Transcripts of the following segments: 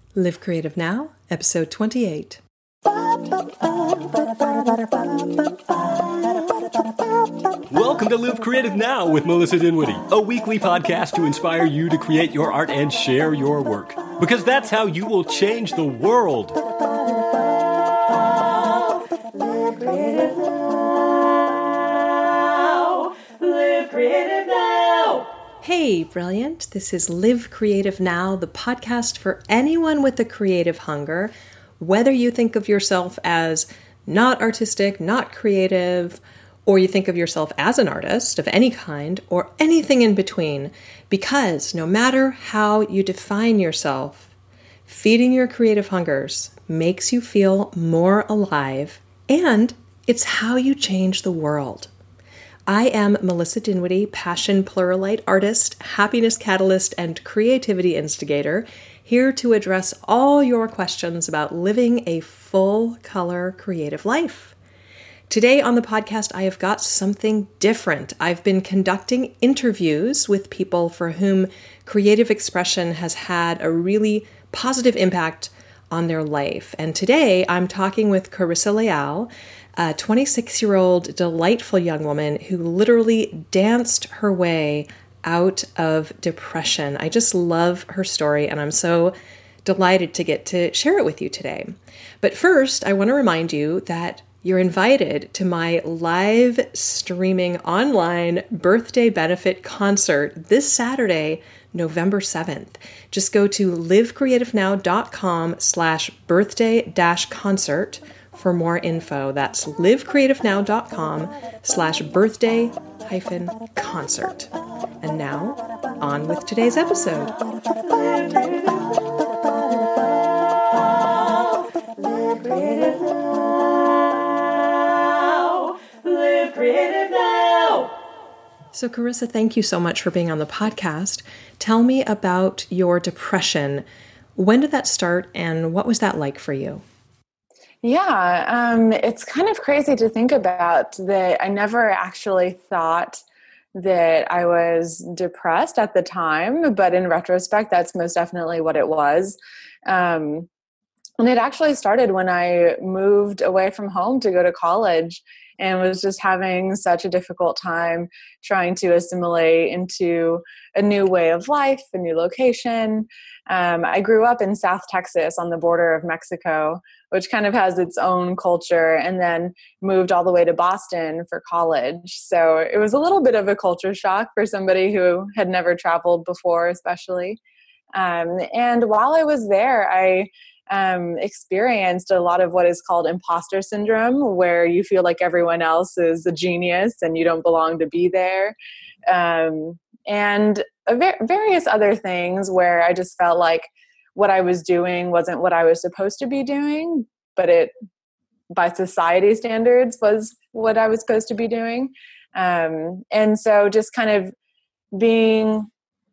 Live Creative Now, episode 28. Welcome to Live Creative Now with Melissa Dinwiddie, a weekly podcast to inspire you to create your art and share your work. Because that's how you will change the world. Live Creative Now. Live Creative Now. Hey, brilliant. This is Live Creative Now, the podcast for anyone with a creative hunger, whether you think of yourself as not artistic, not creative, or you think of yourself as an artist of any kind, or anything in between, because no matter how you define yourself, feeding your creative hungers makes you feel more alive, and it's how you change the world. I am Melissa Dinwiddie, passion pluralite artist, happiness catalyst, and creativity instigator, here to address all your questions about living a full-color creative life. Today on the podcast, I have got something different. I've been conducting interviews with people for whom creative expression has had a really positive impact on their life. And today I'm talking with Carissa Leal, a 26-year-old delightful young woman who literally danced her way out of depression. I just love her story, and I'm so delighted to get to share it with you today. But first, I want to remind you that you're invited to my live streaming online birthday benefit concert this Saturday, November 7th. Just go to livecreativenow.com/birthday-concert for more info. That's livecreativenow.com/birthday-concert. And now, on with today's episode. Live Creative Now. Live Creative Now. So Carissa, thank you so much for being on the podcast. Tell me about your depression. When did that start and what was that like for you? Yeah, it's kind of crazy to think about that. I never actually thought that I was depressed at the time, but in retrospect, that's most definitely what it was. And it actually started when I moved away from home to go to college and was just having such a difficult time trying to assimilate into a new way of life, a new location. I grew up in South Texas on the border of Mexico, which kind of has its own culture, and then moved all the way to Boston for college. So it was a little bit of a culture shock for somebody who had never traveled before, especially. And while I was there, I experienced a lot of what is called imposter syndrome, where you feel like everyone else is a genius and you don't belong to be there. And various other things where I just felt like what I was doing wasn't what I was supposed to be doing, but it, by society standards, was what I was supposed to be doing. And so just kind of being,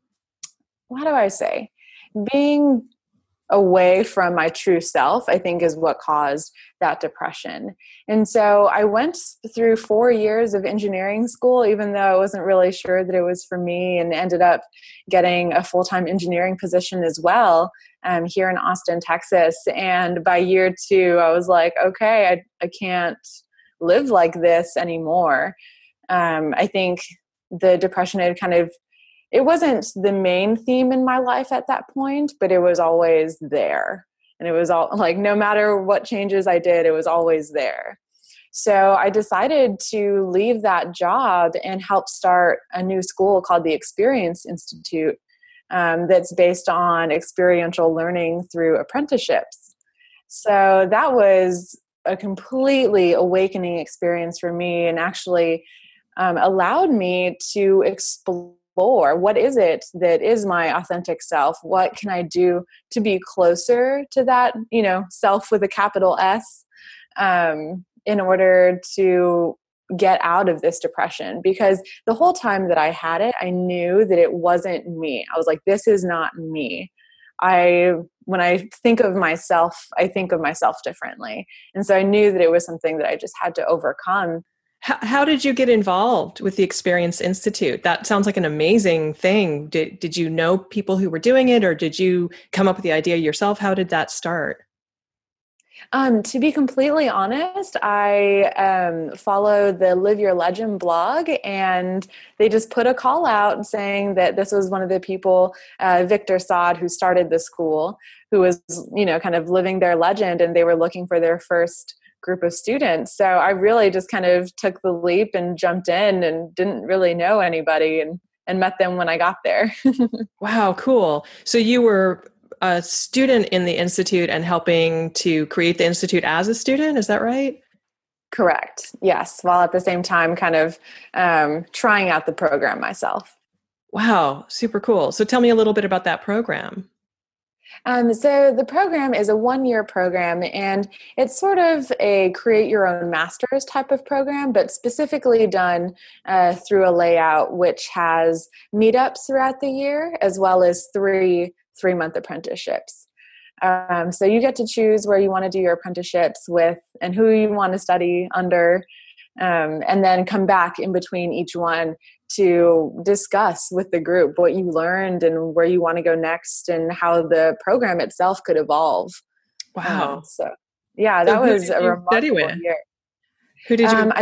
being away from my true self, I think, is what caused that depression. And so I went through 4 years of engineering school, even though I wasn't really sure that it was for me, and ended up getting a full-time engineering position as well here in Austin, Texas. And by year 2, I was like, okay, I can't live like this anymore. I think the depression had it wasn't the main theme in my life at that point, but it was always there. And it was all like, no matter what changes I did, it was always there. So I decided to leave that job and help start a new school called the Experience Institute, that's based on experiential learning through apprenticeships. So that was a completely awakening experience for me, and actually allowed me to explore what is it that is my authentic self? What can I do to be closer to that, self with a capital S, in order to get out of this depression? Because the whole time that I had it, I knew that it wasn't me. I was like, this is not me. When I think of myself, I think of myself differently. And so I knew that it was something that I just had to overcome. How did you get involved with the Experience Institute? That sounds like an amazing thing. Did you know people who were doing it, or did you come up with the idea yourself? How did that start? To be completely honest, I follow the Live Your Legend blog, and they just put a call out saying that this was one of the people, Victor Saad, who started the school, who was, kind of living their legend, and they were looking for their first group of students. So I really just kind of took the leap and jumped in and didn't really know anybody, and met them when I got there. Wow, cool. So you were a student in the Institute and helping to create the Institute as a student, is that right? Correct. Yes. While at the same time kind of trying out the program myself. Wow, super cool. So tell me a little bit about that program. So the program is a 1-year program, and it's sort of a create your own master's type of program, but specifically done through a layout which has meetups throughout the year, as well as three-month apprenticeships. So you get to choose where you want to do your apprenticeships with and who you want to study under, and then come back in between each one to discuss with the group what you learned and where you want to go next and how the program itself could evolve. Wow. So that was a remarkable year. Who did you?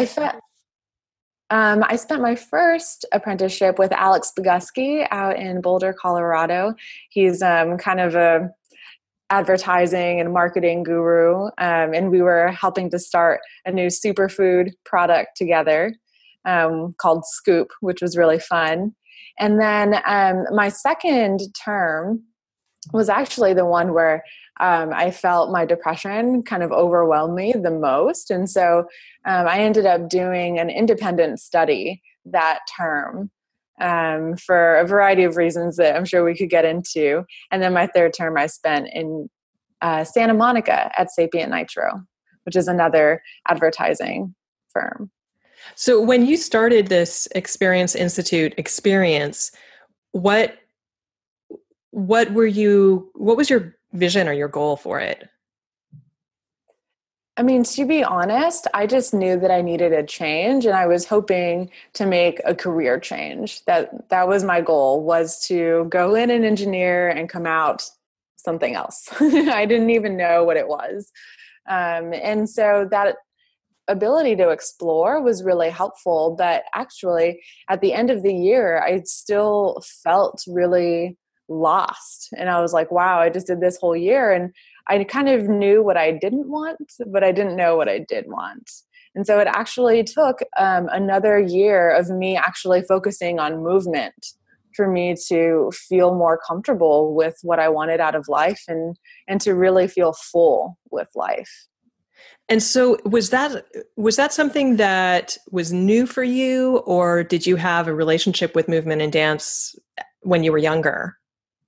I spent my first apprenticeship with Alex Bogusky out in Boulder, Colorado. He's kind of a advertising and marketing guru, and we were helping to start a new superfood product together called Scoop, which was really fun. And then my second term was actually the one where I felt my depression kind of overwhelm me the most. And so I ended up doing an independent study that term for a variety of reasons that I'm sure we could get into. And then my third term I spent in Santa Monica at Sapient Nitro, which is another advertising firm. So when you started this Experience Institute experience, what was your vision or your goal for it? I mean, to be honest, I just knew that I needed a change, and I was hoping to make a career change. That was my goal, was to go in and engineer and come out something else. I didn't even know what it was. And so that ability to explore was really helpful. But actually, at the end of the year, I still felt really lost. And I was like, wow, I just did this whole year. And I kind of knew what I didn't want, but I didn't know what I did want. And so it actually took another year of me actually focusing on movement for me to feel more comfortable with what I wanted out of life and to really feel full with life. And so was that something that was new for you, or did you have a relationship with movement and dance when you were younger?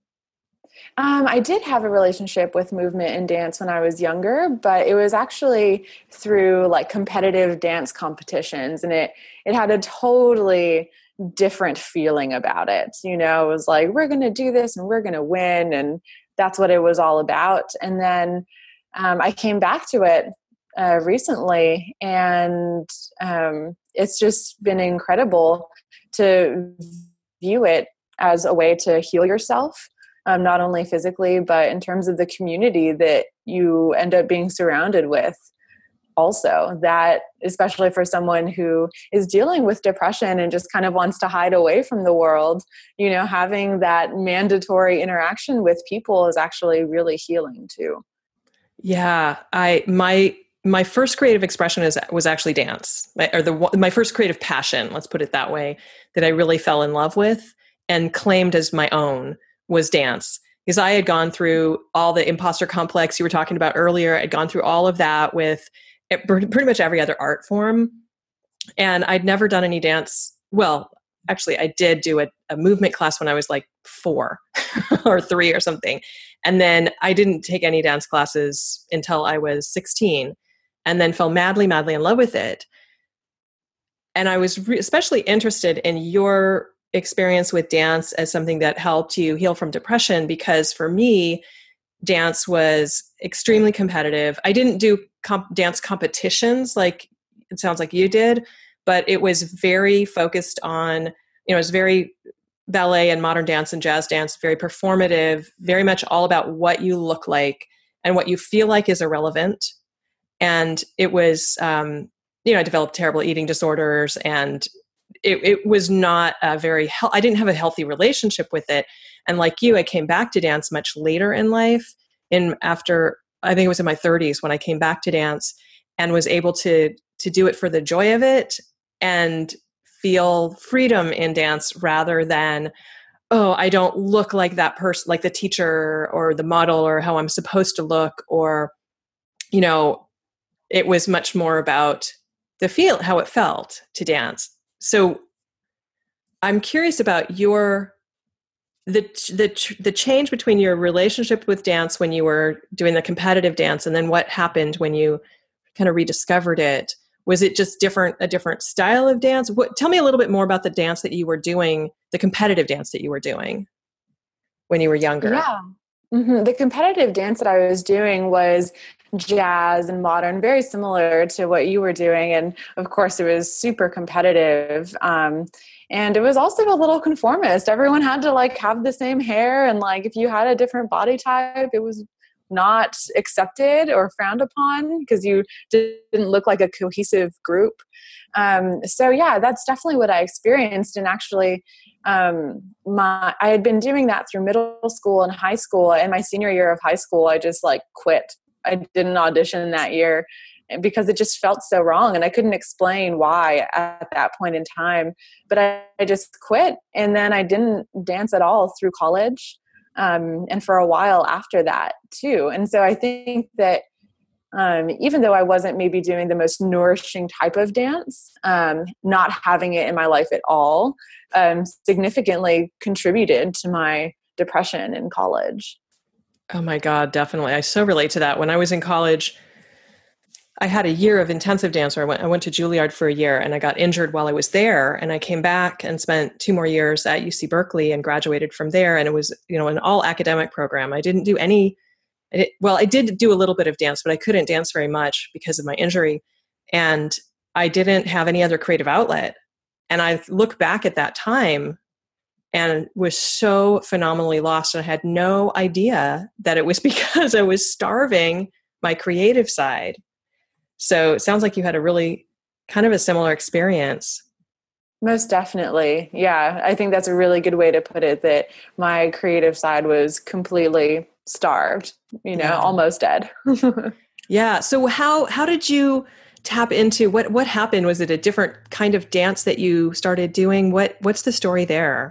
I did have a relationship with movement and dance when I was younger, but it was actually through like competitive dance competitions, and it had a totally different feeling about it. It was like, we're going to do this and we're going to win, and that's what it was all about. And then I came back to it recently, and it's just been incredible to view it as a way to heal yourself, not only physically, but in terms of the community that you end up being surrounded with. Also, that especially for someone who is dealing with depression and just kind of wants to hide away from the world, having that mandatory interaction with people is actually really healing too. Yeah, my first creative expression was actually dance, or my first creative passion, let's put it that way, that I really fell in love with and claimed as my own was dance. Because I had gone through all the imposter complex you were talking about earlier. I'd gone through all of that with pretty much every other art form. And I'd never done any dance. Well, actually, I did do a movement class when I was like 4 or 3 or something. And then I didn't take any dance classes until I was 16, and then fell madly, madly in love with it. And I was especially interested in your experience with dance as something that helped you heal from depression, because for me, dance was extremely competitive. I didn't do dance competitions like it sounds like you did, but it was very focused on, it was very ballet and modern dance and jazz dance, very performative, very much all about what you look like and what you feel like is irrelevant. And it was, I developed terrible eating disorders, and it was not a very, I didn't have a healthy relationship with it. And like you, I came back to dance much later in life, after, I think it was in my 30s when I came back to dance and was able to do it for the joy of it and feel freedom in dance rather than, oh, I don't look like that person, like the teacher or the model or how I'm supposed to look, or, it was much more about how it felt to dance. So I'm curious about the change between your relationship with dance when you were doing the competitive dance and then what happened when you kind of rediscovered it. Was it just a different style of dance? Tell me a little bit more about the dance that you were doing, the competitive dance that you were doing when you were younger. Yeah. Mm-hmm. The competitive dance that I was doing was jazz and modern, very similar to what you were doing. And of course, it was super competitive. And it was also a little conformist. Everyone had to have the same hair. And if you had a different body type, it was not accepted or frowned upon because you didn't look like a cohesive group. So yeah, that's definitely what I experienced. And actually, I had been doing that through middle school and high school. And my senior year of high school, I just quit. I didn't audition that year because it just felt so wrong. And I couldn't explain why at that point in time, but I just quit. And then I didn't dance at all through college. And for a while after that too. And so I think that even though I wasn't maybe doing the most nourishing type of dance, not having it in my life at all significantly contributed to my depression in college. Oh my God, definitely. I so relate to that. When I was in college, I had a year of intensive dance where I went to Juilliard for a year, and I got injured while I was there. And I came back and spent 2 more years at UC Berkeley and graduated from there. And it was, an all academic program. I didn't do I did do a little bit of dance, but I couldn't dance very much because of my injury. And I didn't have any other creative outlet. And I look back at that time and was so phenomenally lost. And I had no idea that it was because I was starving my creative side. So it sounds like you had a really kind of a similar experience. Most definitely. Yeah. I think that's a really good way to put it, that my creative side was completely starved, almost dead. Yeah. So how did you tap into what happened? Was it a different kind of dance that you started doing? What's the story there?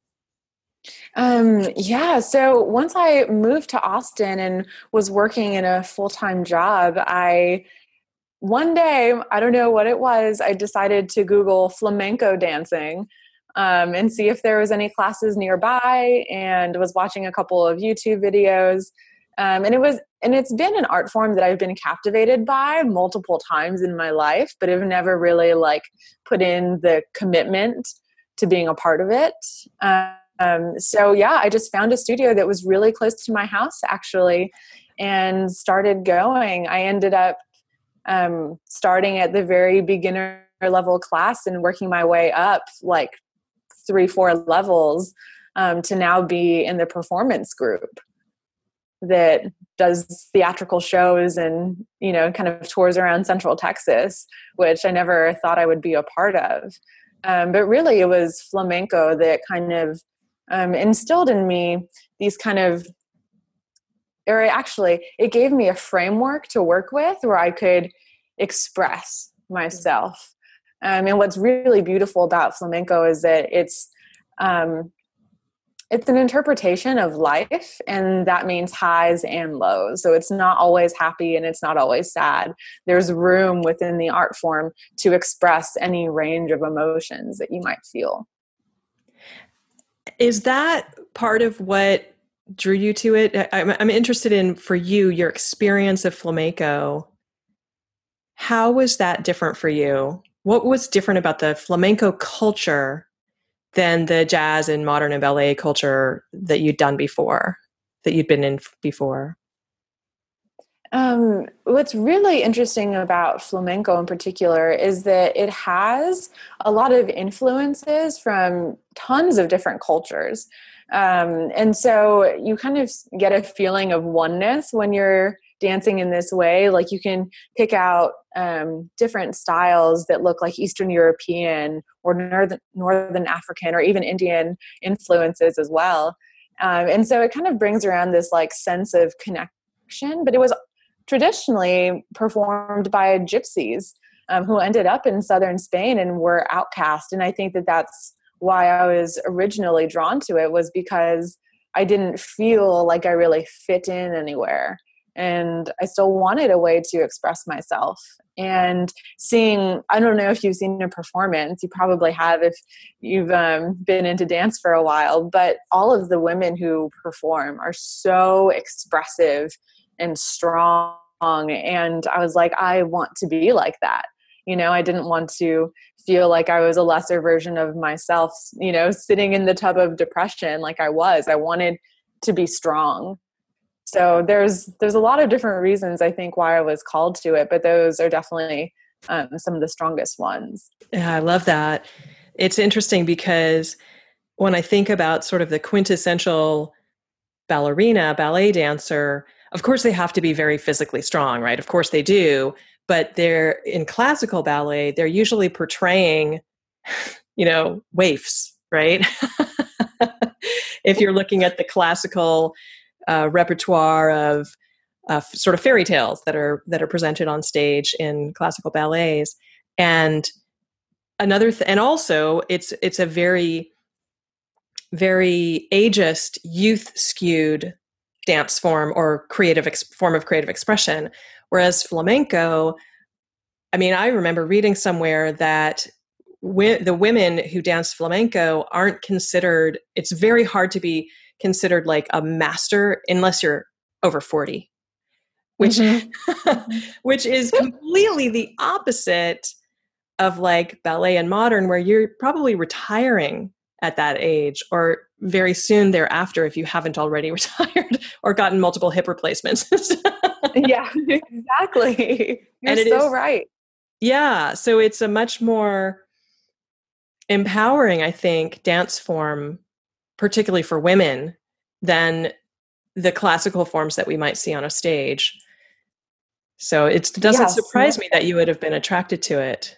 Yeah. So once I moved to Austin and was working in a full-time job, one day, I don't know what it was, I decided to Google flamenco dancing and see if there was any classes nearby, and was watching a couple of YouTube videos. And it's been an art form that I've been captivated by multiple times in my life, but have never really put in the commitment to being a part of it. So yeah, I just found a studio that was really close to my house actually, and started going. I ended up starting at the very beginner level class and working my way up 3-4 levels to now be in the performance group that does theatrical shows and, kind of tours around Central Texas, which I never thought I would be a part of. But really it was flamenco that kind of instilled in me these kind of, or actually it gave me a framework to work with where I could express myself. And what's really beautiful about flamenco is that it's an interpretation of life, and that means highs and lows. So it's not always happy and it's not always sad. There's room within the art form to express any range of emotions that you might feel. Is that part of what drew you to it? I'm interested in, for you, your experience of flamenco. How was that different for you? What was different about the flamenco culture than the jazz and modern and ballet culture that you'd done before, that you'd been in before? What's really interesting about flamenco in particular is that it has a lot of influences from tons of different cultures. And so you kind of get a feeling of oneness when you're dancing in this way. Like you can pick out different styles that look like Eastern European or Northern African or even Indian influences as well. And so it kind of brings around this like sense of connection, but it was traditionally performed by gypsies who ended up in southern Spain and were outcast. And I think that that's why I was originally drawn to it, was because I didn't feel like I really fit in anywhere. And I still wanted a way to express myself. And seeing, I don't know if you've seen a performance, you probably have if you've been into dance for a while, but all of the women who perform are so expressive and strong. And I was like, I want to be like that. You know, I didn't want to feel like I was a lesser version of myself, you know, sitting in the tub of depression like I was. I wanted to be strong. So there's a lot of different reasons, I think, why I was called to it, but those are definitely some of the strongest ones. Yeah, I love that. It's interesting because when I think about sort of the quintessential ballerina, ballet dancer, of course, they have to be very physically strong, right? Of course they do. But they're in classical ballet, they're usually portraying, you know, waifs, right? If you're looking at the classical repertoire of sort of fairy tales that are presented on stage in classical ballets, and and also it's a very, very ageist, youth skewed dance form or form of creative expression. Whereas flamenco, I mean, I remember reading somewhere that the women who dance flamenco aren't considered, it's very hard to be considered like a master unless you're over 40, which, which is completely the opposite of like ballet and modern, where you're probably retiring at that age or very soon thereafter if you haven't already retired or gotten multiple hip replacements. Yeah, exactly. You're so right. Yeah. So it's a much more empowering, I think, dance form, particularly for women, than the classical forms that we might see on a stage. So it doesn't surprise me that you would have been attracted to it.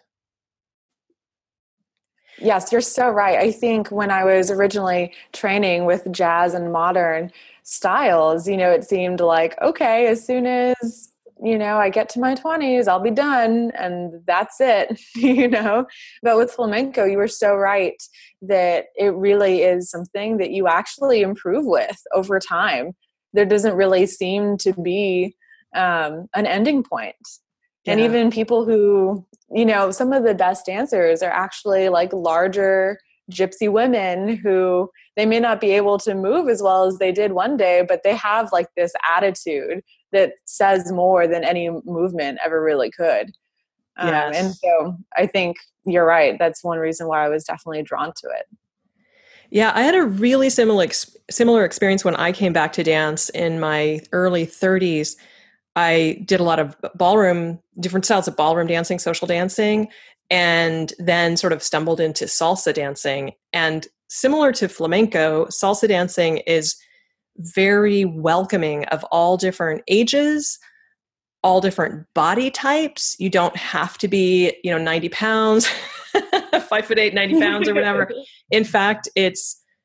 Yes, you're so right. I think when I was originally training with jazz and modern styles, you know, it seemed like, okay, as soon as, you know, I get to my 20s, I'll be done and that's it, you know. But with flamenco, you were so right that it really is something that you actually improve with over time. There doesn't really seem to be an ending point. Yeah. And even people who, you know, some of the best dancers are actually like larger gypsy women who they may not be able to move as well as they did one day, but they have like this attitude that says more than any movement ever really could. Yes. And so I think you're right. That's one reason why I was definitely drawn to it. Yeah, I had a really similar experience when I came back to dance in my early 30s. I did a lot of different styles of ballroom dancing, social dancing, and then sort of stumbled into salsa dancing. And similar to flamenco, salsa dancing is very welcoming of all different ages, all different body types. You don't have to be, 90 pounds, 5'8", 90 pounds or whatever. In fact, it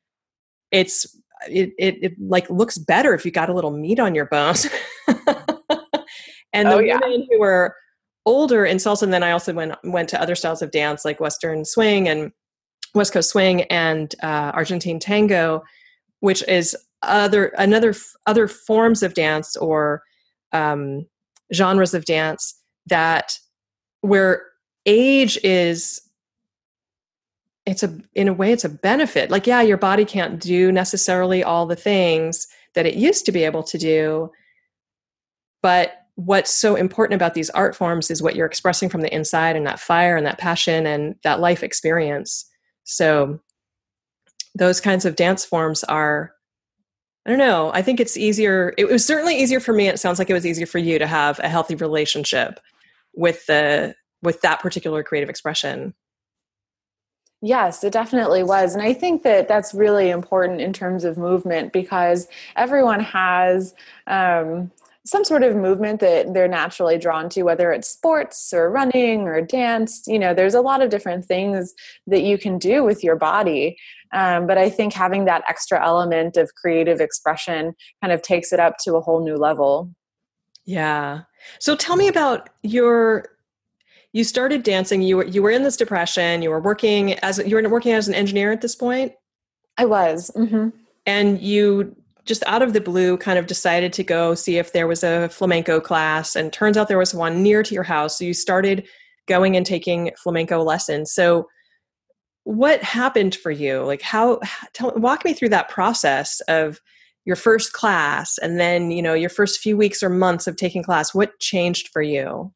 like looks better if you got a little meat on your bones. And the women who were older in salsa, and then I also went to other styles of dance like Western swing and West Coast swing and Argentine tango, which is other forms of dance or genres of dance that where age is, in a way it's a benefit. Like, yeah, your body can't do necessarily all the things that it used to be able to do, but what's so important about these art forms is what you're expressing from the inside, and that fire and that passion and that life experience. So those kinds of dance forms are I don't know. I think it's easier. It was certainly easier for me. It sounds like it was easier for you to have a healthy relationship with that particular creative expression. Yes, it definitely was. And I think that that's really important in terms of movement, because everyone has some sort of movement that they're naturally drawn to, whether it's sports or running or dance. There's a lot of different things that you can do with your body. But I think having that extra element of creative expression kind of takes it up to a whole new level. Yeah. So tell me about you started dancing. You were in this depression. You were working as an engineer at this point. I was. Mm-hmm. And you just out of the blue kind of decided to go see if there was a flamenco class, and turns out there was one near to your house. So you started going and taking flamenco lessons. So what happened for you? Like walk me through that process of your first class, and then, your first few weeks or months of taking class. What changed for you?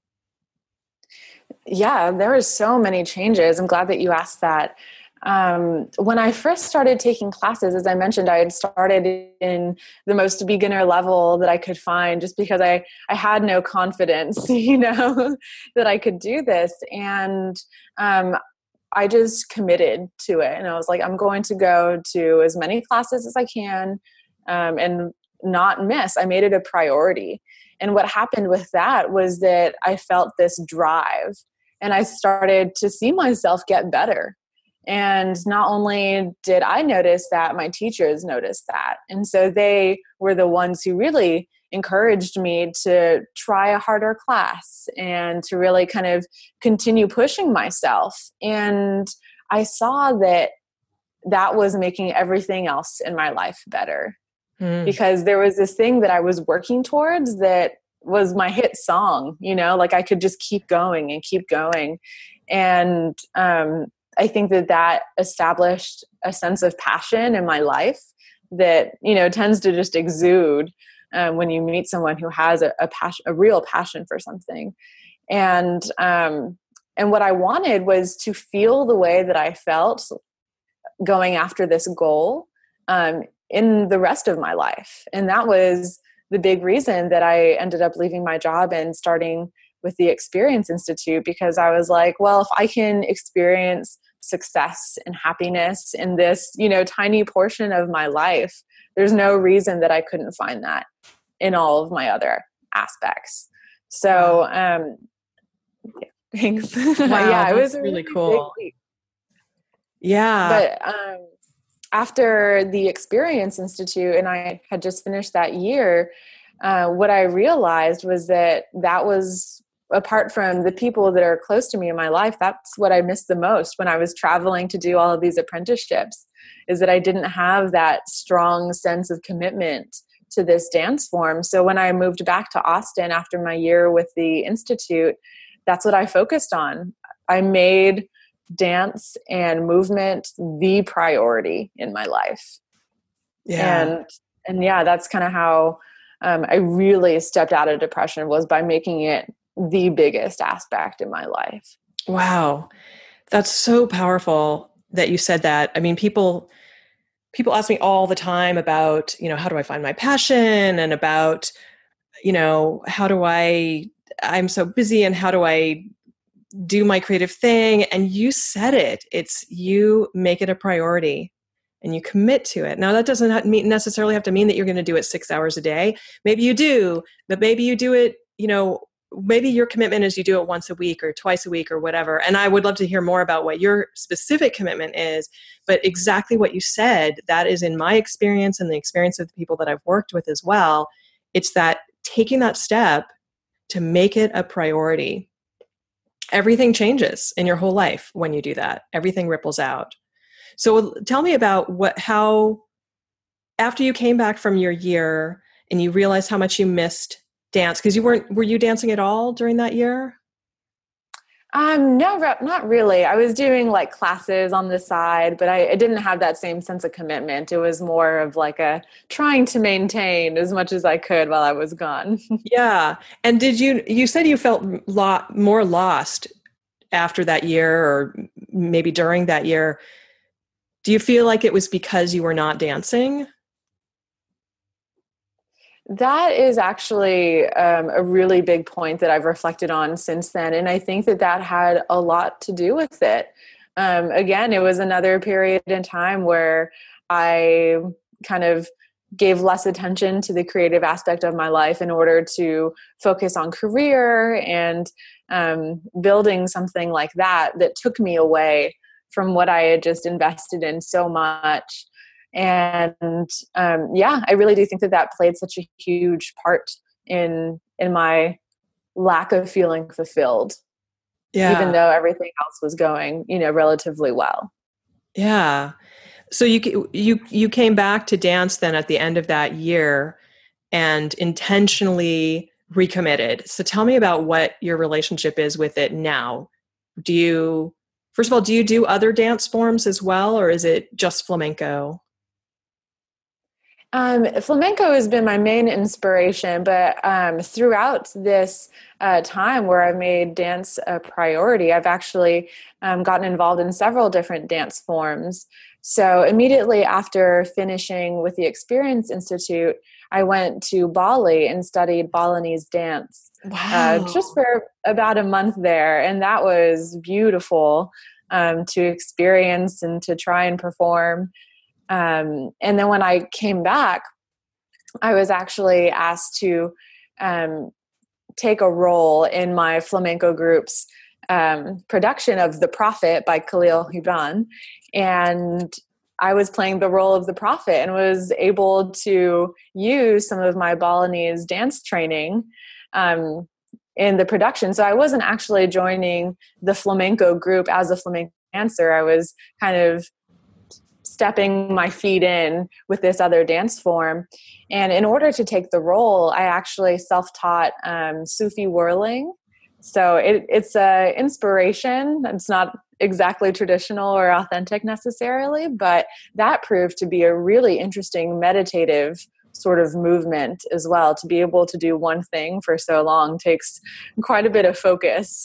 Yeah, there were so many changes. I'm glad that you asked that. When I first started taking classes, as I mentioned, I had started in the most beginner level that I could find, just because I had no confidence, that I could do this. And I just committed to it. And I was like, I'm going to go to as many classes as I can and not miss. I made it a priority. And what happened with that was that I felt this drive, and I started to see myself get better. And not only did I notice that, my teachers noticed that. And so they were the ones who really encouraged me to try a harder class and to really kind of continue pushing myself. And I saw that was making everything else in my life better. Because there was this thing that I was working towards that was my hit song, like I could just keep going and keep going. And I think that established a sense of passion in my life that, tends to just exude when you meet someone who has a real passion for something. And what I wanted was to feel the way that I felt going after this goal in the rest of my life. And that was the big reason that I ended up leaving my job and starting with the Experience Institute, because I was like, well, if I can experience success and happiness in this, tiny portion of my life, there's no reason that I couldn't find that in all of my other aspects. So, thanks. Wow, yeah, it was really cool. Big leap. Yeah. But after the Experience Institute, and I had just finished that year, what I realized was that was, apart from the people that are close to me in my life, that's what I missed the most when I was traveling to do all of these apprenticeships, is that I didn't have that strong sense of commitment to this dance form. So when I moved back to Austin after my year with the Institute, that's what I focused on. I made dance and movement the priority in my life. Yeah. And yeah, that's kind of how I really stepped out of depression, was by making it the biggest aspect in my life. Wow. That's so powerful that you said that. I mean, people ask me all the time about, how do I find my passion, and about, I'm so busy, and how do I do my creative thing? And you said it. It's, you make it a priority and you commit to it. Now, that doesn't necessarily have to mean that you're going to do it 6 hours a day. Maybe you do, but maybe you do it, maybe your commitment is you do it once a week or twice a week or whatever. And I would love to hear more about what your specific commitment is. But exactly what you said, that is in my experience and the experience of the people that I've worked with as well. It's that taking that step to make it a priority. Everything changes in your whole life when you do that. Everything ripples out. So tell me about how, after you came back from your year and you realized how much you missed dance, because were you dancing at all during that year? No, not really. I was doing like classes on the side, but I didn't have that same sense of commitment. It was more of like a trying to maintain as much as I could while I was gone. Yeah. And you said you felt more lost after that year, or maybe during that year. Do you feel like it was because you were not dancing? That is actually a really big point that I've reflected on since then. And I think that that had a lot to do with it. Again, it was another period in time where I kind of gave less attention to the creative aspect of my life in order to focus on career and building something like that took me away from what I had just invested in so much. And I really do think that that played such a huge part in my lack of feeling fulfilled, even though everything else was going, relatively well. Yeah. So you came back to dance then at the end of that year and intentionally recommitted. So tell me about what your relationship is with it now. First of all, do you do other dance forms as well, or is it just flamenco? Flamenco has been my main inspiration, but throughout this time where I've made dance a priority, I've actually gotten involved in several different dance forms. So immediately after finishing with the Experience Institute, I went to Bali and studied Balinese dance. Wow. Just for about a month there. And that was beautiful to experience and to try and perform. And then when I came back, I was actually asked to take a role in my flamenco group's production of The Prophet by Khalil Gibran. And I was playing the role of the prophet and was able to use some of my Balinese dance training in the production. So I wasn't actually joining the flamenco group as a flamenco dancer. I was kind of stepping my feet in with this other dance form. And in order to take the role, I actually self-taught Sufi whirling. So it's an inspiration. It's not exactly traditional or authentic necessarily, but that proved to be a really interesting meditative sort of movement as well. To be able to do one thing for so long takes quite a bit of focus.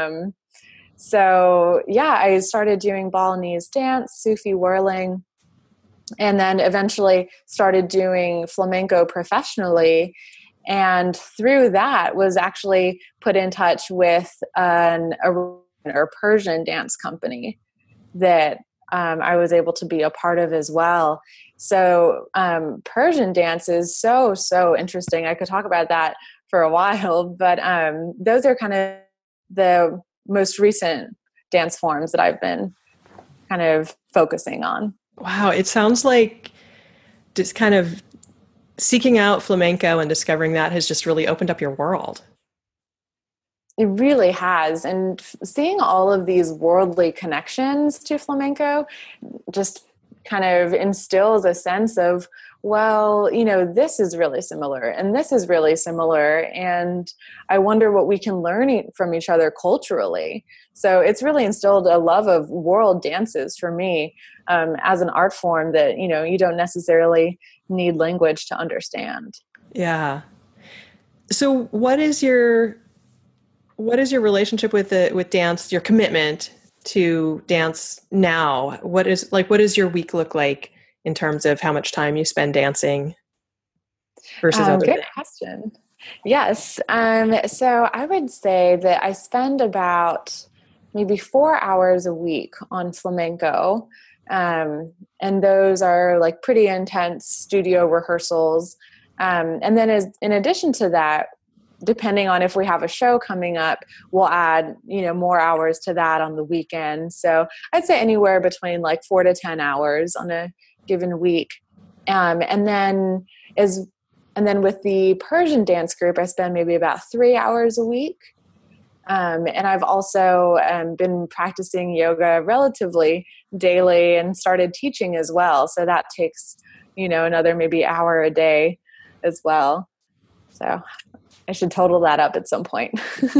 I started doing Balinese dance, Sufi whirling, and then eventually started doing flamenco professionally. And through that was actually put in touch with an Iranian or Persian dance company that I was able to be a part of as well. So Persian dance is so interesting. I could talk about that for a while, but those are kind of the most recent dance forms that I've been kind of focusing on. Wow. It sounds like just kind of seeking out flamenco and discovering that has just really opened up your world. It really has. And seeing all of these worldly connections to flamenco just kind of instills a sense of, well, this is really similar and this is really similar. And I wonder what we can learn from each other culturally. So it's really instilled a love of world dances for me as an art form that, you don't necessarily need language to understand. Yeah. So what is your relationship with dance, your commitment to dance now? What does your week look like in terms of how much time you spend dancing versus other good things? question. Yes. So I would say that I spend about maybe 4 hours a week on flamenco. And those are like pretty intense studio rehearsals. And then in addition to that, depending on if we have a show coming up, we'll add, more hours to that on the weekend. So I'd say anywhere between like 4 to 10 hours on a given week. And then with the Persian dance group, I spend maybe about 3 hours a week. And I've also been practicing yoga relatively daily and started teaching as well. So that takes, another maybe hour a day as well. So I should total that up at some point.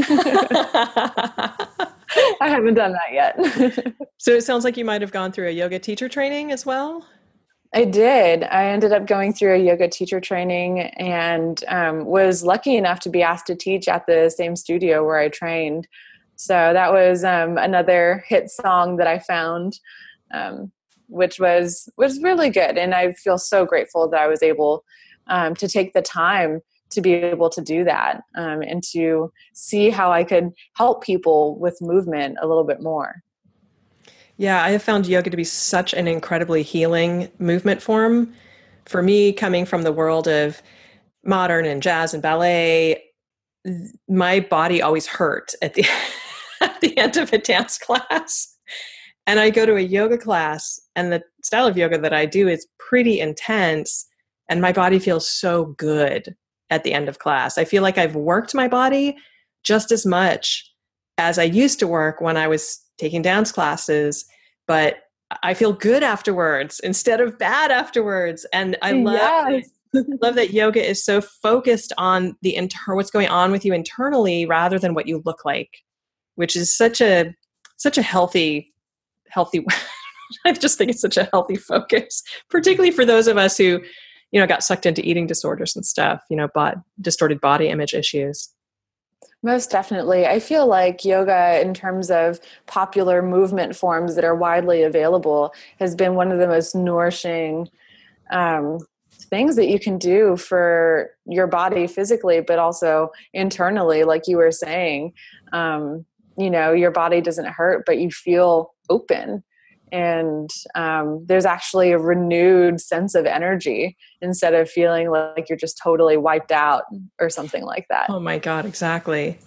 I haven't done that yet. So it sounds like you might have gone through a yoga teacher training as well. I did. I ended up going through a yoga teacher training and was lucky enough to be asked to teach at the same studio where I trained. So that was another hit song that I found, which was really good. And I feel so grateful that I was able to take the time to be able to do that, and to see how I could help people with movement a little bit more. Yeah, I have found yoga to be such an incredibly healing movement form. For me, coming from the world of modern and jazz and ballet, my body always hurt at the at the end of a dance class. And I go to a yoga class, and the style of yoga that I do is pretty intense, and my body feels so good at the end of class. I feel like I've worked my body just as much as I used to work when I was taking dance classes, but I feel good afterwards instead of bad afterwards. And I love that yoga is so focused on the what's going on with you internally rather than what you look like, which is such a healthy. I just think it's such a healthy focus, particularly for those of us who, got sucked into eating disorders and stuff, distorted body image issues. Most definitely. I feel like yoga, in terms of popular movement forms that are widely available, has been one of the most nourishing things that you can do for your body physically, but also internally, like you were saying. Your body doesn't hurt, but you feel open. And there's actually a renewed sense of energy instead of feeling like you're just totally wiped out or something like that. Oh my God, exactly.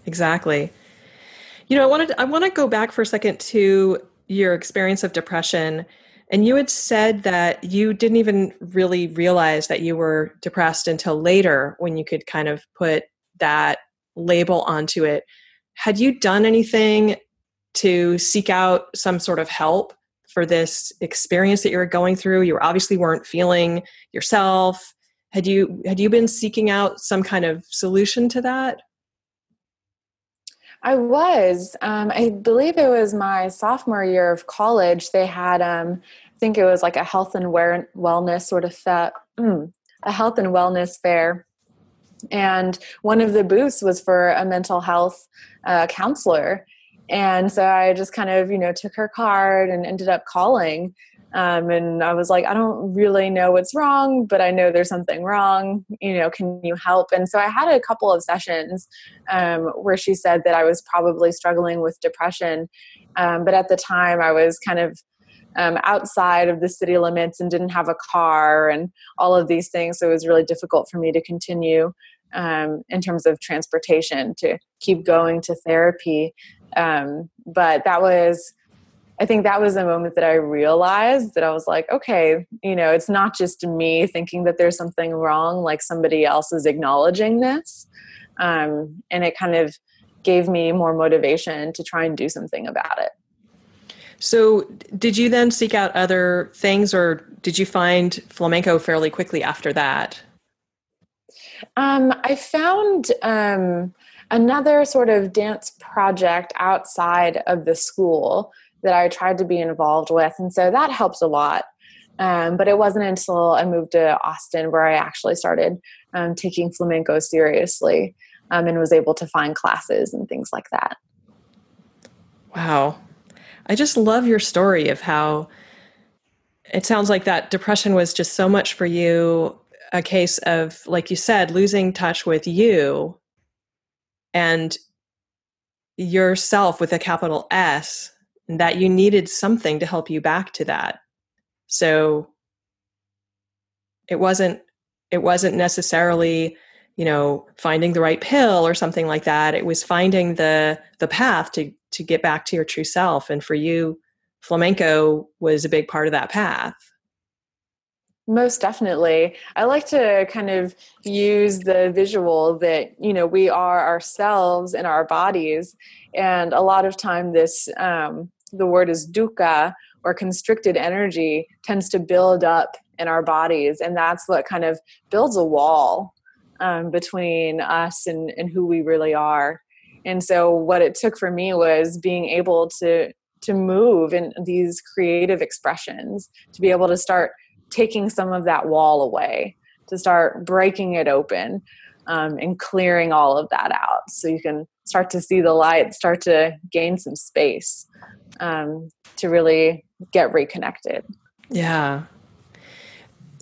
I want to go back for a second to your experience of depression. And you had said that you didn't even really realize that you were depressed until later, when you could kind of put that label onto it. Had you done anything to seek out some sort of help for this experience that you were going through? You obviously weren't feeling yourself. Had you been seeking out some kind of solution to that? I was. I believe it was my sophomore year of college. They had, I think it was like a health and wellness sort of a health and wellness fair. And one of the booths was for a mental health counselor. And so I just kind of, took her card and ended up calling. And I was like, I don't really know what's wrong, but I know there's something wrong. Can you help? And so I had a couple of sessions where she said that I was probably struggling with depression. But at the time I was kind of outside of the city limits and didn't have a car and all of these things. So it was really difficult for me to continue in terms of transportation to keep going to therapy. But I think that was the moment that I realized that I was like, okay, it's not just me thinking that there's something wrong, like somebody else is acknowledging this. And it kind of gave me more motivation to try and do something about it. So did you then seek out other things, or did you find flamenco fairly quickly after that? I found another sort of dance project outside of the school that I tried to be involved with. And so that helped a lot. But it wasn't until I moved to Austin where I actually started taking flamenco seriously and was able to find classes and things like that. Wow. I just love your story of how it sounds like that depression was just so much for you, a case of, like you said, losing touch with you and yourself with a capital S, and that you needed something to help you back to that. So it wasn't necessarily, finding the right pill or something like that. It was finding the path to get back to your true self. And for you, flamenco was a big part of that path. Most definitely. I like to kind of use the visual that, we are ourselves in our bodies. And a lot of time this, the word is dukkha, or constricted energy, tends to build up in our bodies. And that's what kind of builds a wall between us and who we really are. And so what it took for me was being able to move in these creative expressions, to be able to start taking some of that wall away, to start breaking it open and clearing all of that out, so you can start to see the light, start to gain some space to really get reconnected. Yeah.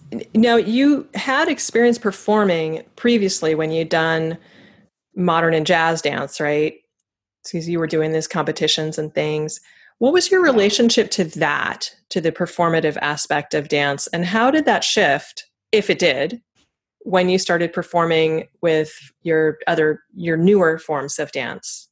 Now, you had experience performing previously when you'd done modern and jazz dance, right? Because you were doing these competitions and things. What was your relationship to that, to the performative aspect of dance? And how did that shift, if it did, when you started performing with your newer forms of dance?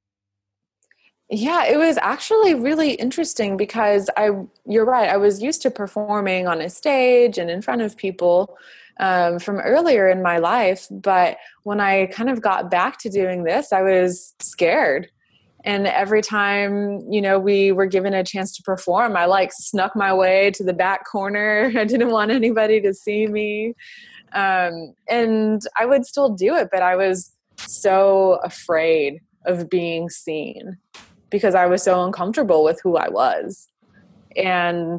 Yeah, it was actually really interesting because you're right, I was used to performing on a stage and in front of people from earlier in my life. But when I kind of got back to doing this, I was scared. And every time, we were given a chance to perform, I like snuck my way to the back corner. I didn't want anybody to see me. And I would still do it, but I was so afraid of being seen because I was so uncomfortable with who I was. And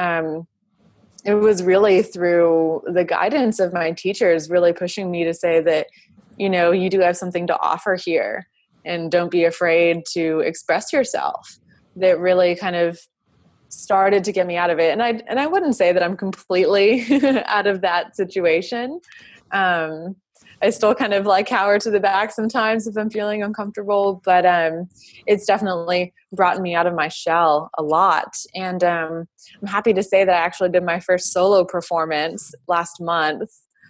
it was really through the guidance of my teachers really pushing me to say that, you do have something to offer here and don't be afraid to express yourself, that really kind of started to get me out of it. And I wouldn't say that I'm completely out of that situation. I still kind of like cower to the back sometimes if I'm feeling uncomfortable, but it's definitely brought me out of my shell a lot. And I'm happy to say that I actually did my first solo performance last month.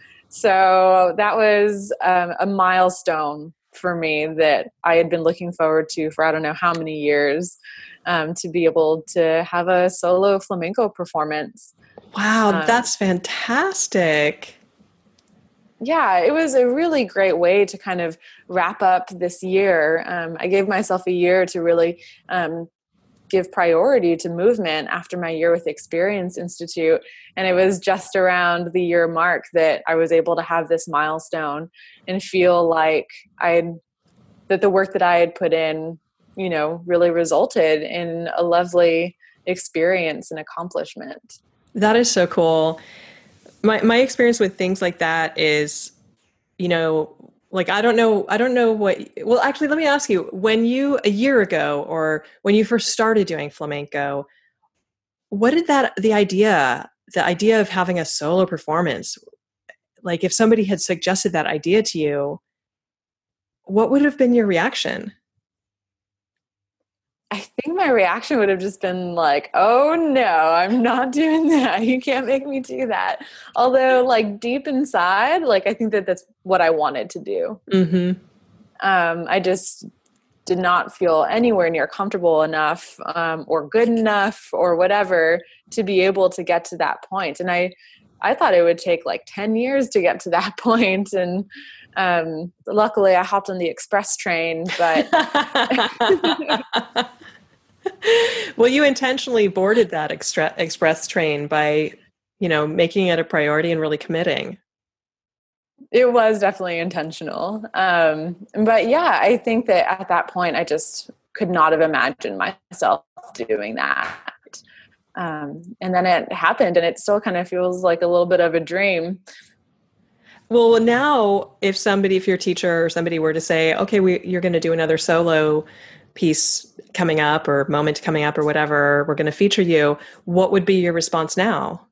So that was a milestone for me that I had been looking forward to for I don't know how many years, to be able to have a solo flamenco performance. Wow, that's fantastic. Yeah, it was a really great way to kind of wrap up this year. I gave myself a year to really give priority to movement after my year with Experience Institute. And it was just around the year mark that I was able to have this milestone and feel like that the work that I had put in, really resulted in a lovely experience and accomplishment. That is so cool. My experience with things like that is, like, I don't know well, actually, let me ask you, a year ago, or when you first started doing flamenco, what did the idea of having a solo performance, like if somebody had suggested that idea to you, what would have been your reaction? I think my reaction would have just been like, oh no, I'm not doing that. You can't make me do that. Although like deep inside, like I think that that's what I wanted to do. Mm-hmm. I just did not feel anywhere near comfortable enough or good enough or whatever to be able to get to that point. And I thought it would take like 10 years to get to that point. And luckily I hopped on the express train, but well, you intentionally boarded that express train by, making it a priority and really committing. It was definitely intentional. But yeah, I think that at that point, I just could not have imagined myself doing that. And then it happened, and it still kind of feels like a little bit of a dream. Well, now if your teacher or somebody were to say, okay, you're going to do another solo piece coming up or moment coming up or whatever, we're going to feature you, what would be your response now?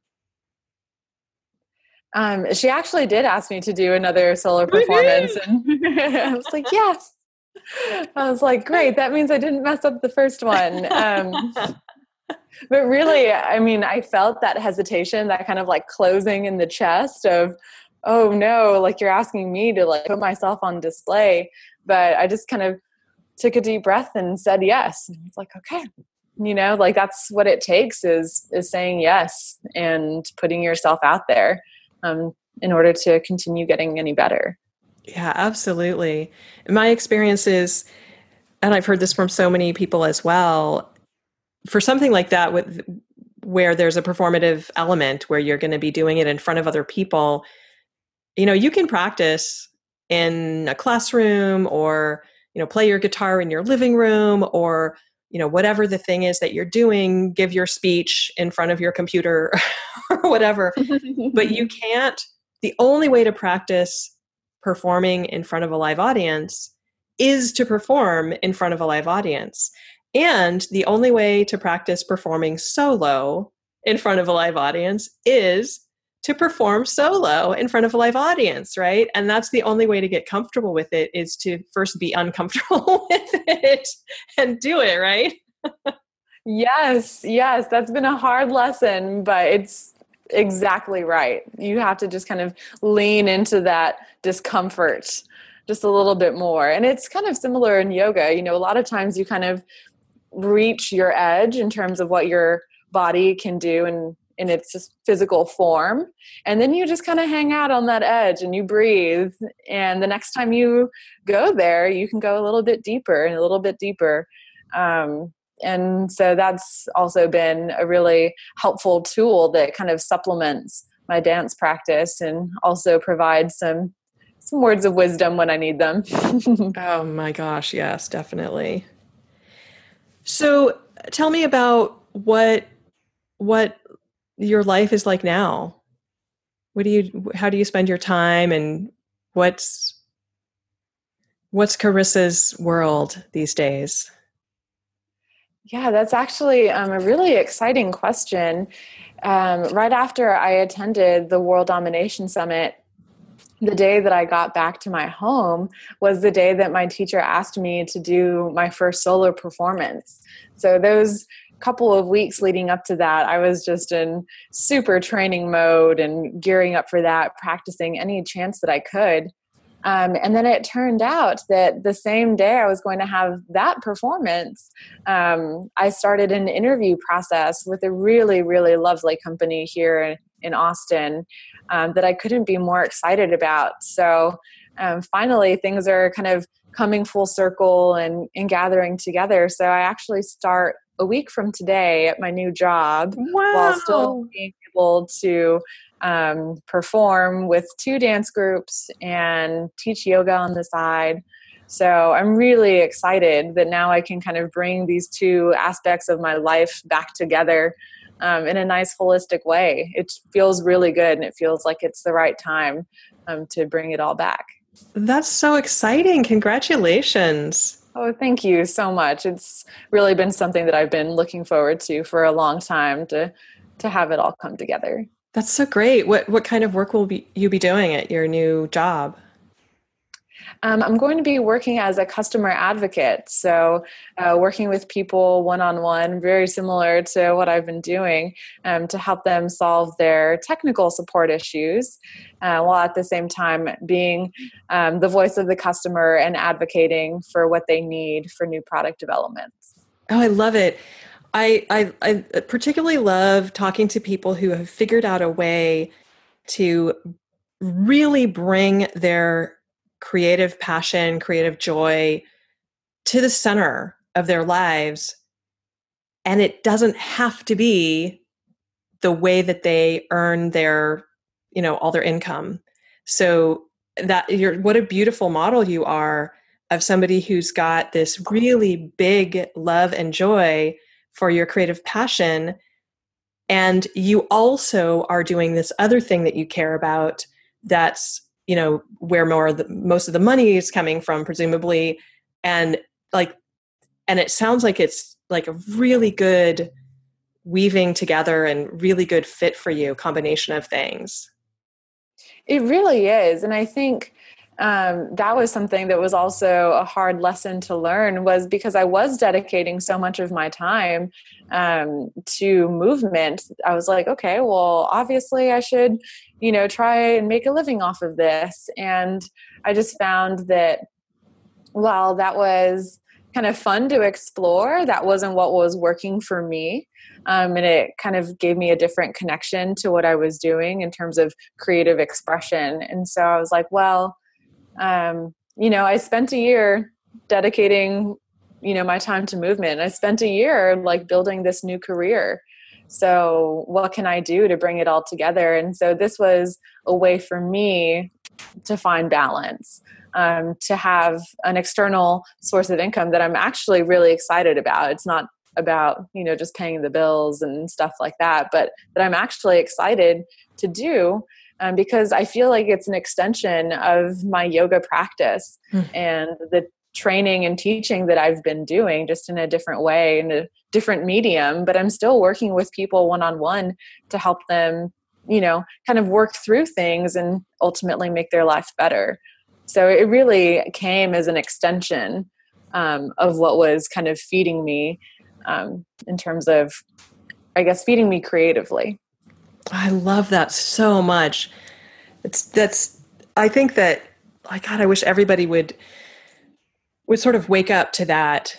She actually did ask me to do another solo performance, and I was like, yes. I was like, great, that means I didn't mess up the first one. But really, I mean, I felt that hesitation, that kind of like closing in the chest of, oh no, like you're asking me to like put myself on display. But I just kind of took a deep breath and said yes. And it's like, okay, like that's what it takes is saying yes and putting yourself out there in order to continue getting any better. Yeah, absolutely. My experience is, and I've heard this from so many people as well, for something like that where there's a performative element where you're going to be doing it in front of other people, you can practice in a classroom or, play your guitar in your living room or, whatever the thing is that you're doing, give your speech in front of your computer or whatever. But the only way to practice performing in front of a live audience is to perform in front of a live audience. And the only way to practice performing solo in front of a live audience is to perform solo in front of a live audience, right? And that's the only way to get comfortable with it, is to first be uncomfortable with it and do it, right? Yes, yes, that's been a hard lesson, but it's exactly right. You have to just kind of lean into that discomfort just a little bit more. And it's kind of similar in yoga. A lot of times you kind of reach your edge in terms of what your body can do in its physical form. And then you just kind of hang out on that edge and you breathe. And the next time you go there, you can go a little bit deeper and a little bit deeper. And so that's also been a really helpful tool that kind of supplements my dance practice and also provides some words of wisdom when I need them. Oh my gosh, yes, definitely. So tell me about what your life is like now. How do you spend your time, and what's Carissa's world these days? Yeah, that's actually a really exciting question. Right after I attended the World Domination Summit, the day that I got back to my home was the day that my teacher asked me to do my first solo performance. So those couple of weeks leading up to that, I was just in super training mode and gearing up for that, practicing any chance that I could. And then it turned out that the same day I was going to have that performance, I started an interview process with a really, really lovely company here in Austin that I couldn't be more excited about. So finally, things are kind of coming full circle and gathering together. So I actually start a week from today at my new job. Wow. While still being able to perform with 2 dance groups and teach yoga on the side. So I'm really excited that now I can kind of bring these 2 aspects of my life back together in a nice holistic way. It feels really good, and it feels like it's the right time to bring it all back. That's so exciting. Congratulations. Oh, thank you so much. It's really been something that I've been looking forward to for a long time to have it all come together. That's so great. What kind of work will you be doing at your new job? I'm going to be working as a customer advocate. So working with people one-on-one, very similar to what I've been doing to help them solve their technical support issues, while at the same time being the voice of the customer and advocating for what they need for new product developments. Oh, I love it. I particularly love talking to people who have figured out a way to really bring their creative passion, creative joy to the center of their lives. And it doesn't have to be the way that they earn their, all their income. So what a beautiful model you are of somebody who's got this really big love and joy for your creative passion. And you also are doing this other thing that you care about, that's, where most of the money is coming from, presumably. And it sounds like it's like a really good weaving together and really good fit for you, combination of things. It really is. And I think that was something that was also a hard lesson to learn, was because I was dedicating so much of my time to movement. I was like, okay, well, obviously I should, try and make a living off of this. And I just found that while that was kind of fun to explore, that wasn't what was working for me. And it kind of gave me a different connection to what I was doing in terms of creative expression. And so I was like, well, I spent a year dedicating, my time to movement. I spent a year building this new career. So what can I do to bring it all together? And so this was a way for me to find balance, to have an external source of income that I'm actually really excited about. It's not about, just paying the bills and stuff like that, but that I'm actually excited to do. Because I feel like it's an extension of my yoga practice and the training and teaching that I've been doing, just in a different way, in a different medium. But I'm still working with people one-on-one to help them kind of work through things and ultimately make their life better. So it really came as an extension of what was kind of feeding me in terms of, I guess, feeding me creatively. I love that so much. I think that, God, I wish everybody would sort of wake up to that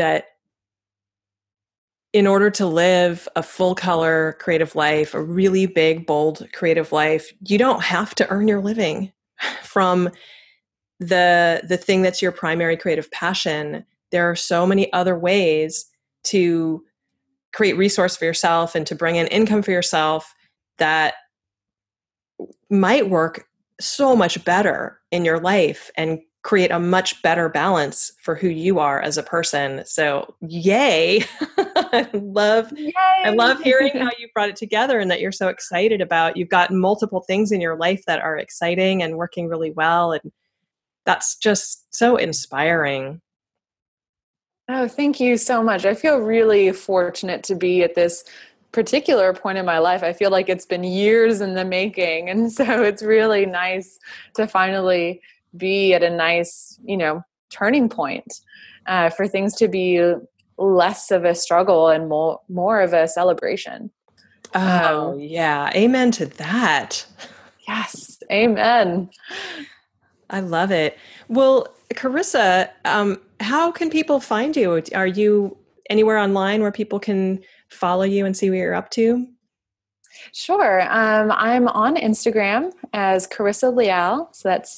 in order to live a full color creative life, a really big, bold creative life, you don't have to earn your living from the thing that's your primary creative passion. There are so many other ways to create resource for yourself and to bring in income for yourself that might work so much better in your life and create a much better balance for who you are as a person. So yay. I love hearing how you brought it together and that you're so excited about, you've got multiple things in your life that are exciting and working really well. And that's just so inspiring. Oh, thank you so much. I feel really fortunate to be at this particular point in my life. I feel like it's been years in the making. And so it's really nice to finally be at a nice, turning point for things to be less of a struggle and more of a celebration. Oh, yeah. Amen to that. Yes. Amen. I love it. Well, Carissa, how can people find you? Are you anywhere online where people can follow you and see what you're up to? Sure. I'm on Instagram as Carissa Leal. So that's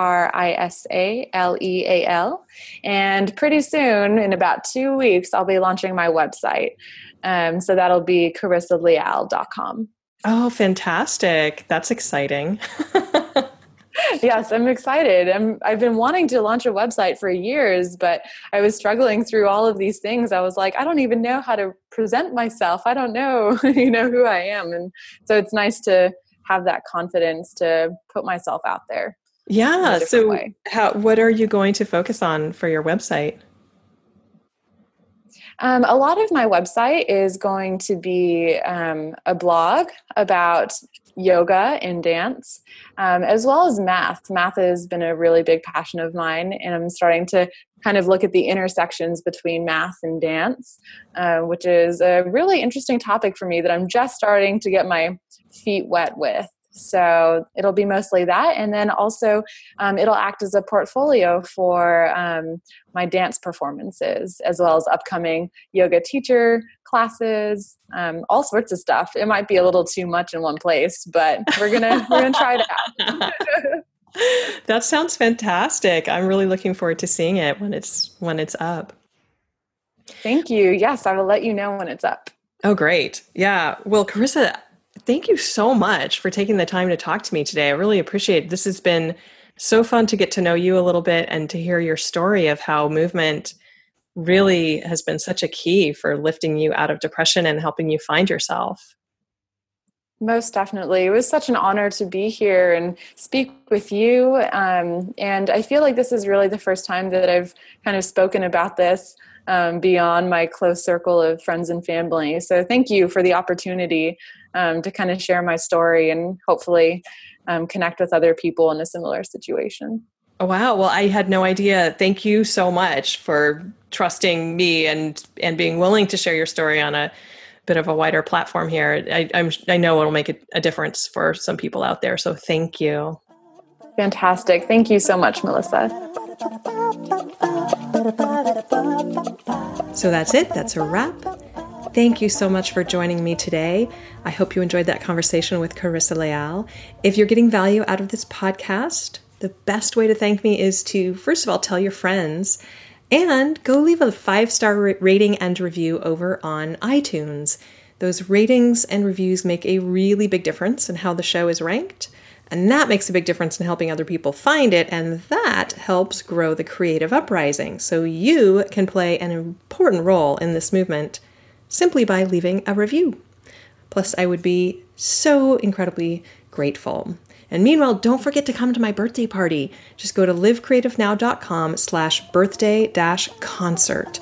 CARISALEAL. And pretty soon, in about 2 weeks, I'll be launching my website. So that'll be carissaleal.com. Oh, fantastic. That's exciting. Yes, I'm excited. I've been wanting to launch a website for years, but I was struggling through all of these things. I was like, I don't even know how to present myself. I don't know, who I am. And so it's nice to have that confidence to put myself out there. Yeah. So what are you going to focus on for your website? A lot of my website is going to be a blog about yoga and dance, as well as math. Math has been a really big passion of mine, and I'm starting to kind of look at the intersections between math and dance, which is a really interesting topic for me that I'm just starting to get my feet wet with. So it'll be mostly that. And then also it'll act as a portfolio for my dance performances, as well as upcoming yoga teacher classes, all sorts of stuff. It might be a little too much in one place, but we're gonna try it out. That sounds fantastic. I'm really looking forward to seeing it when it's up. Thank you. Yes, I will let you know when it's up. Oh, great. Yeah. Well, Carissa, thank you so much for taking the time to talk to me today. I really appreciate it. This has been so fun to get to know you a little bit and to hear your story of how movement really has been such a key for lifting you out of depression and helping you find yourself. Most definitely. It was such an honor to be here and speak with you. And I feel like this is really the first time that I've kind of spoken about this beyond my close circle of friends and family. So thank you for the opportunity to kind of share my story and hopefully connect with other people in a similar situation. Oh, wow. Well, I had no idea. Thank you so much for trusting me and being willing to share your story on a bit of a wider platform here. I know it'll make a difference for some people out there. So thank you. Fantastic. Thank you so much, Melissa. So that's it. That's a wrap. Thank you so much for joining me today. I hope you enjoyed that conversation with Carissa Leal. If you're getting value out of this podcast, the best way to thank me is to, first of all, tell your friends and go leave a 5-star rating and review over on iTunes. Those ratings and reviews make a really big difference in how the show is ranked. And that makes a big difference in helping other people find it, and that helps grow the creative uprising. So you can play an important role in this movement simply by leaving a review. Plus, I would be so incredibly grateful. And meanwhile, don't forget to come to my birthday party. Just go to livecreativenow.com/birthday-concert.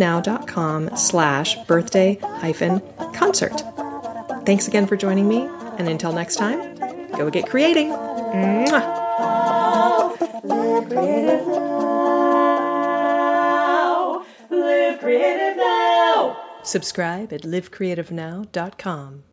livecreativenow.com/birthday-concert. Thanks again for joining me, And until next time, go get creating. Mwah! Live creative now. Live creative now. Subscribe at livecreativenow.com.